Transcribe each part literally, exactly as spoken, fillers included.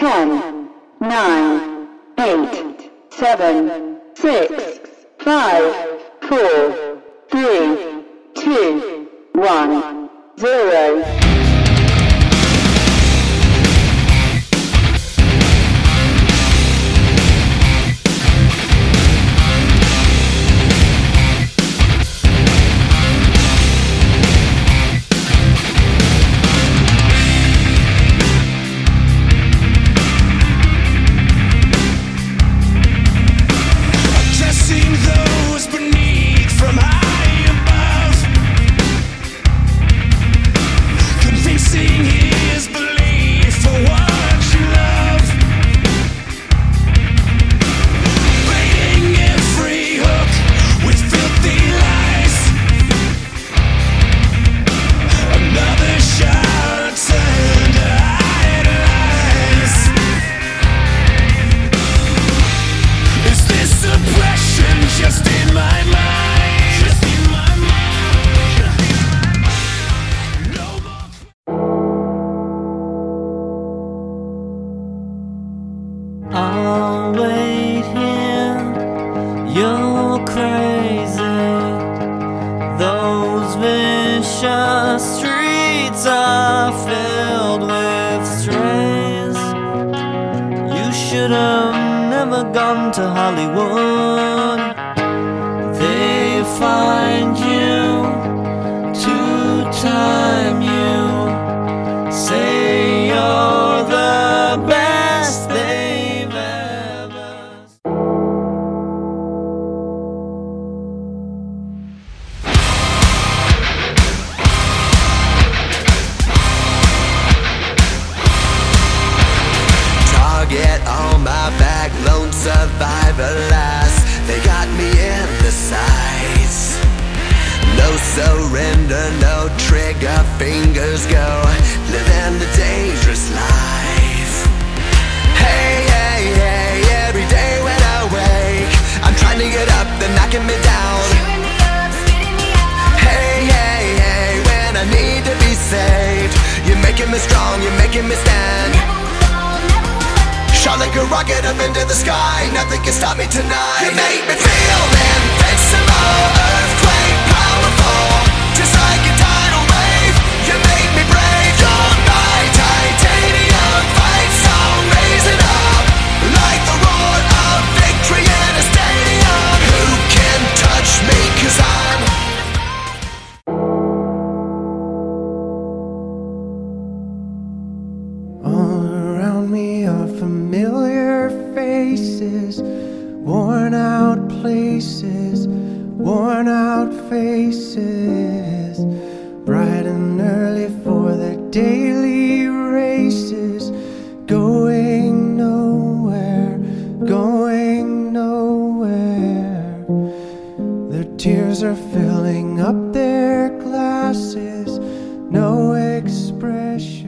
ten, nine, eight, seven, six, five, four, three, two, one, zero. I'll wait here, you're crazy. Those vicious streets are filled with strays. You should have never gone to Hollywood. They find you to time you, say you're the best they've ever seen. Target on my back, lone survivor last. They got me in the sights. No surrender, no trigger, fingers go, living the dangerous life. Hey, hey, hey, every day when I wake, I'm trying to get up, they're knocking me down. Chewing me up, spitting me out. Hey, hey, hey, when I need to be saved, you're making me strong, you're making me stand. Never will fall, never will hurt. Shot like a rocket up into the sky, nothing can stop me tonight. You make me feel invincible, earthquake powerful, just like a tidal wave. You make me brave, you're my titanium fight song, raising up like the roar of victory in a stadium. Who can touch me, 'cause I'm all around me are familiar faces, worn out places, worn out faces, bright and early for their daily races, going nowhere, going nowhere. Their tears are filling up their glasses, no expression.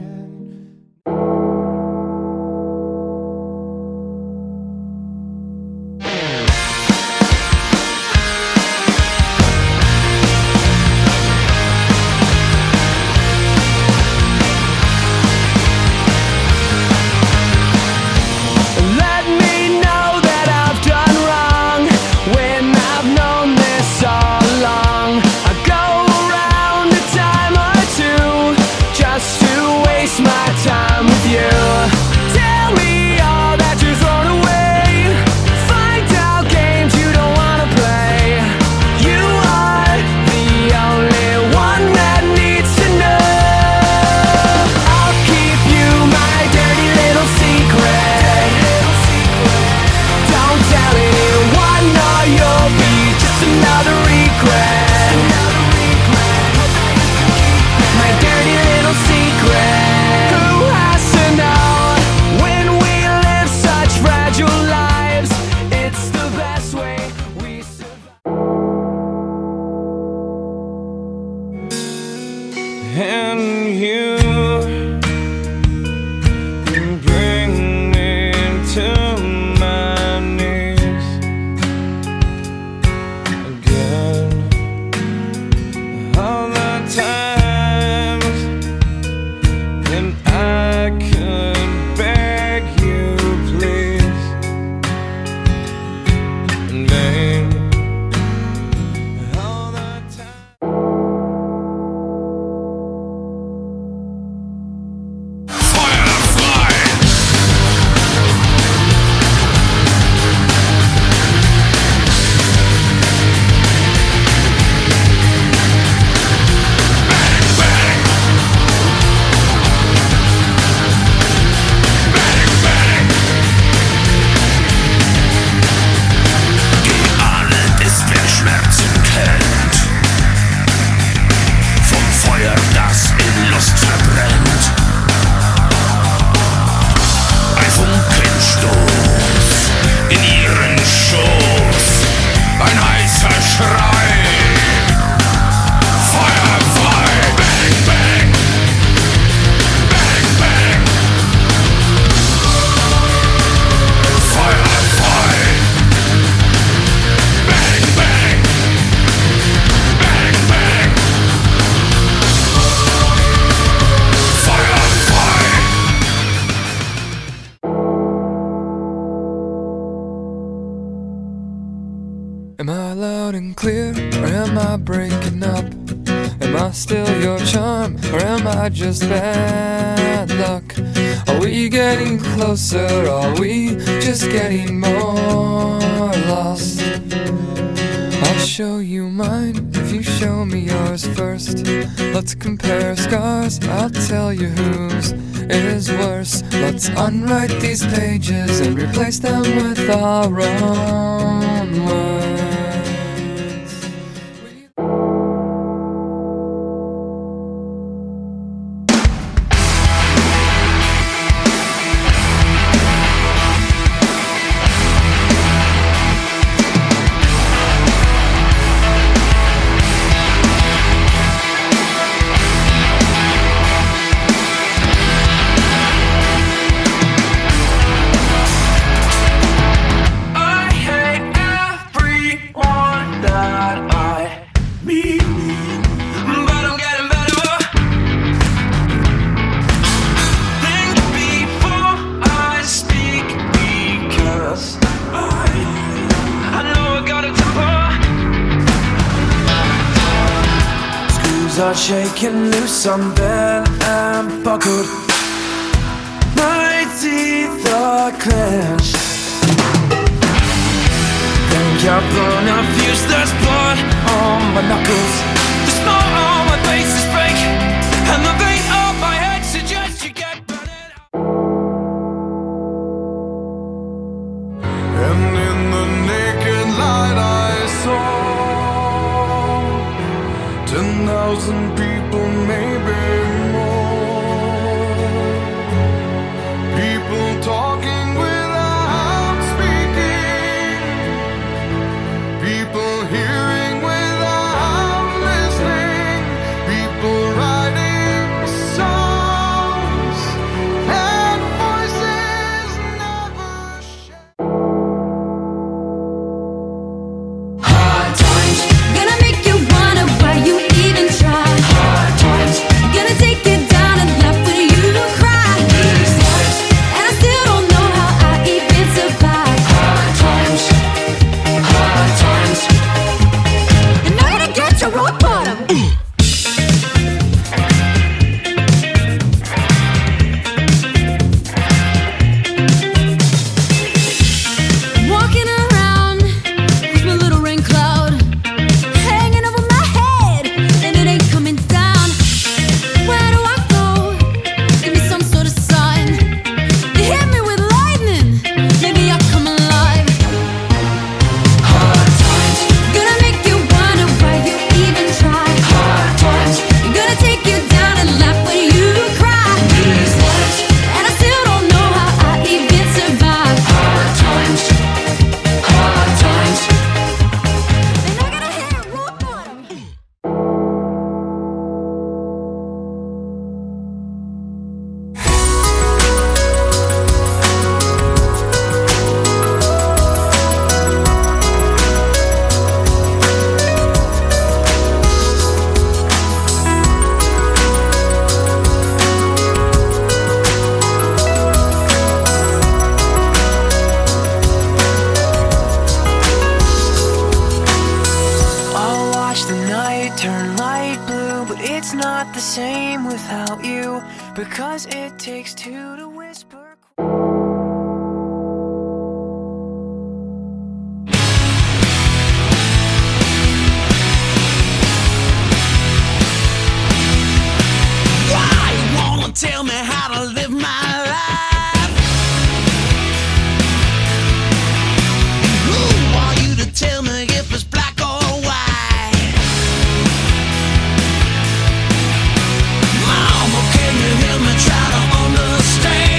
Am I loud and clear, or am I breaking up? Am I still your charm, or am I just bad luck? Are we getting closer, or are we just getting more lost? I'll show you mine if you show me yours first. Let's compare scars, I'll tell you whose is worse. Let's unwrite these pages and replace them with our own words. Are shaking loose, I'm bent and buckled. My teeth are clenched. Think I've blown a fuse, there's blood on my knuckles. The smile on my face is fake, and the vein of my head suggests you get burning out. And in the naked light I saw ten thousand people, maybe more. People talking without speaking. People hearing without listening. People writing songs and voices never share. Hard times, gonna make you wonder why you even try. Hard times, gonna take you down and laugh when you cry. These times, and I still don't know how I even survive. Hard times, hard times, and I'm gonna get your rock bottom. Walking around with my little rain cloud hanging over my head, and it ain't coming down. Where do I go? Give me some sort of sign. You hit me with lightning, maybe I'll come alive. Hard times, gonna make you wonder why you even try. Hard times, gonna take you down and laugh when you cry. These times, and I still don't know how I even survive. Hard times, hard times, and I'm gonna hit rock bottom. I'll watch the night turn light blue, but it's not the same without you, because it takes two to whisper. Why you wanna tell me how to live my life? Who are you to tell me if it's black or white? Mama, can you hear me try to understand?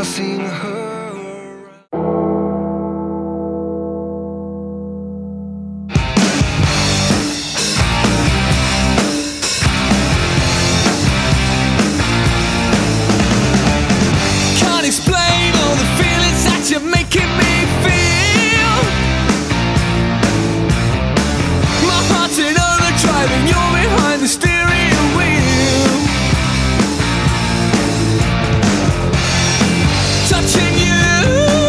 seen her. Can't explain all the feelings that you're making me feel. My heart's in overdrive and you're behind the steering wheel. Touching you,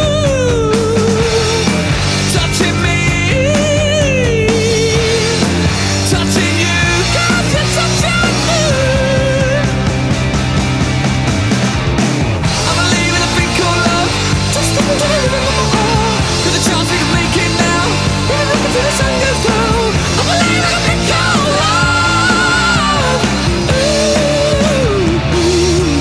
touching me, touching you, God, you're touching me. I believe in a thing called love, just a little bit more. There's a chance we can make it now, even if until the sun goes down. I believe in a thing called love. Ooh, ooh.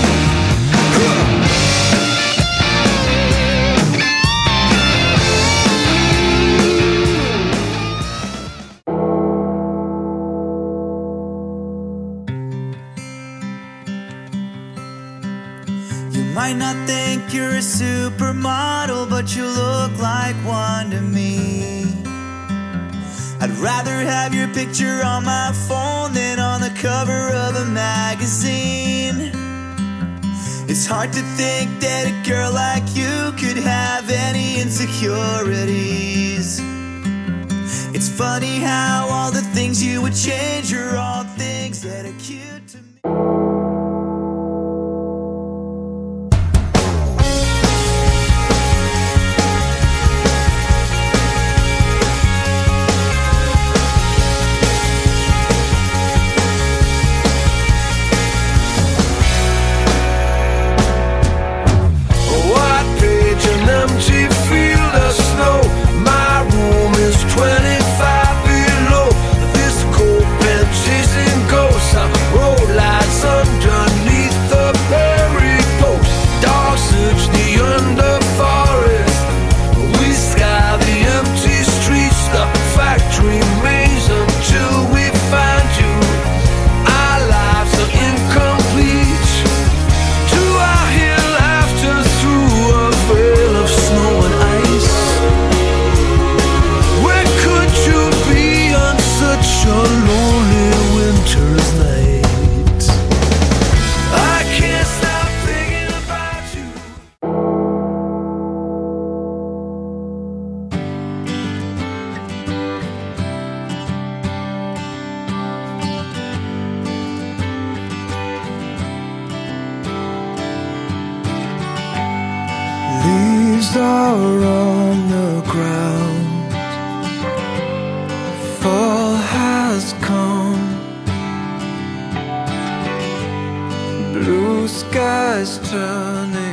You might not think you're a supermodel, but you look like one to me. I'd rather have your picture on my phone than on the cover of a magazine. It's hard to think that a girl like you could have any insecurities. It's funny how all the things you would change are all things that are cute to me. White page and empty field of snow. My room is twenty-five below. This cold pen chasing ghosts. I road lights underneath the berry post. Dogs search the underforest. We sky the empty streets, the factory maze until we find you. Our lives are incomplete. Do I hear laughter through a veil of snow and ice? Where could you be on such a lonely winter's night? I can't stop thinking about you. Leaves are on the ground. Fall has come. Blue skies turning